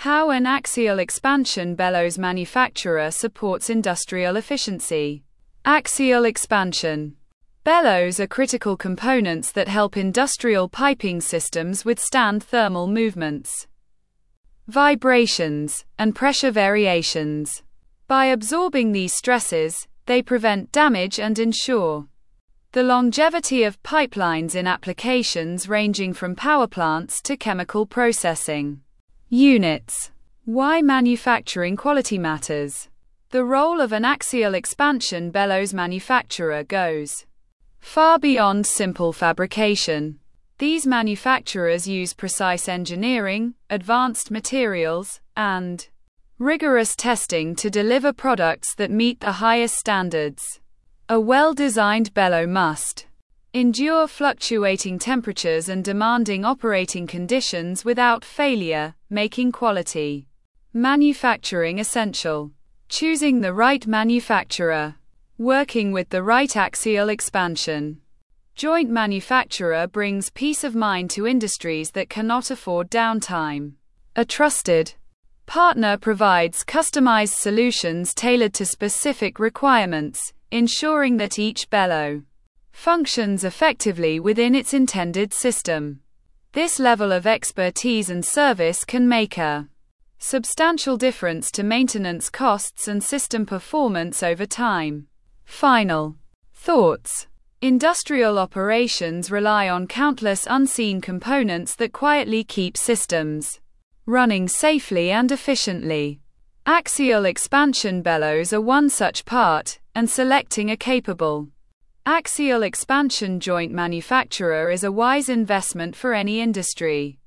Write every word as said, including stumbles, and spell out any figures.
How an axial expansion bellows manufacturer supports industrial efficiency. Axial expansion bellows are critical components that help industrial piping systems withstand thermal movements, vibrations, and pressure variations. By absorbing these stresses, they prevent damage and ensure the longevity of pipelines in applications ranging from power plants to chemical processing units. Why manufacturing quality matters. The role of an axial expansion bellows manufacturer goes far beyond simple fabrication. These manufacturers use precise engineering, advanced materials, and rigorous testing to deliver products that meet the highest standards. A well-designed bellow must endure fluctuating temperatures and demanding operating conditions without failure, making quality manufacturing essential. Choosing the right manufacturer. Working with the right axial expansion joint manufacturer brings peace of mind to industries that cannot afford downtime. A trusted partner provides customized solutions tailored to specific requirements, ensuring that each bellow functions effectively within its intended system. This level of expertise and service can make a substantial difference to maintenance costs and system performance over time. Final thoughts. Industrial operations rely on countless unseen components that quietly keep systems running safely and efficiently. Axial expansion bellows are one such part, and selecting a capable axial expansion joint manufacturer is a wise investment for any industry.